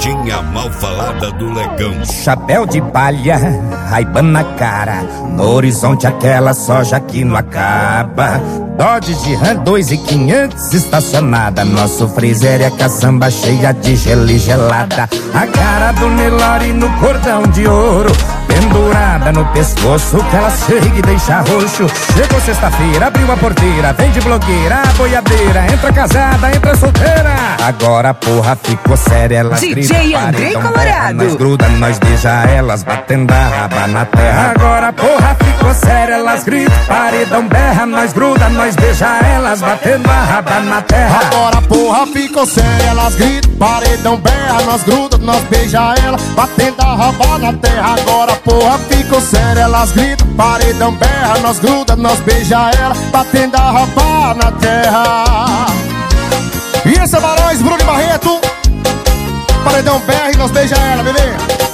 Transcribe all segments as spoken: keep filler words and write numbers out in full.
Carretinha mal falada do Legão. Chapéu de palha, Ray-Ban na cara, no horizonte aquela soja que não acaba. Dodge de Ram dois mil e quinhentos estacionada, nosso freezer é caçamba cheia de gelo e gelada. A cara do Nelore no cordão de ouro, pendurada no pescoço que ela chega e deixa roxo. Chegou sexta-feira, abriu a porteira, vem de blogueira, a boiadeira, entra casada, entra solteira. Agora a porra ficou séria, elas D J gritam, Andrei paredão, Colorado. nós gruda, nós beija elas, batendo a raba na terra. Agora a porra ficou séria, elas gritam, paredão berra, nós gruda, nós beija elas, batendo a raba na terra. Agora a porra ficou séria, elas gritam, paredão berra, nós gruda, nós beija ela, batendo a raba na terra. Agora a porra ficou séria, elas gritam, paredão berra, nós gruda, nós beija ela, batendo a raba na terra. E esse é Barões, Bruno e Barreto, paredão berra e nós beija ela, bebê.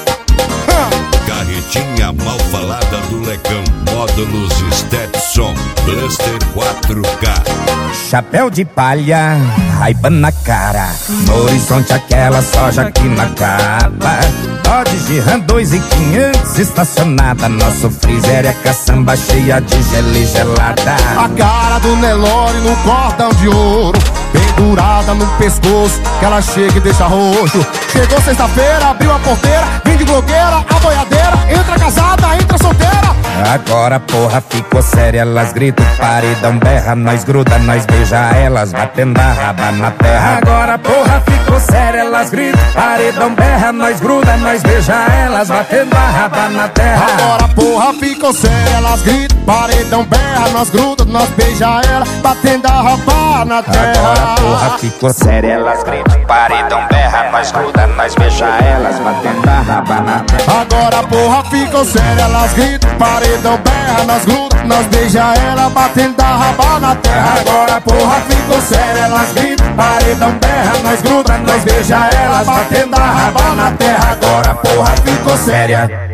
Carretinha mal falada do Legão. Módulos Stetson Blaster quatro K. Chapéu de palha, Ray-Ban na cara, no horizonte aquela soja que não acaba. Dodge de Ram dois mil e quinhentos estacionada, nosso freezer é caçamba cheia de gelo e gelada. A cara do Nelore no cordão de ouro, pendurada no pescoço que ela chega e deixa roxo. Chegou sexta-feira, abriu a porteira, vim de blogueira, a boiadeira, entra casada, entra solteira. Agora a porra ficou séria, elas gritam, paredão berra, nós gruda, nós beija elas, batendo a raba na terra. Agora a porra ficou séria, elas gritam, paredão berra, nós gruda, nós beija elas, batendo a raba na terra. Agora a porra ficou séria, elas gritam, paredão berra, nós gruda, nós beija ela, batendo a raba na terra. Agora a porra ficou séria, elas gritam, paredão berra, nós gruda, nós beija elas, batendo a raba na terra. Agora a porra ficou séria, elas gritam, paredão berra, nós gruda, nós beija ela, batendo a raba na terra. Agora a porra ficou séria, elas gritam, paredão berra, nós gruda, nós beija elas, batendo a raba na terra. Agora a porra ficou séria.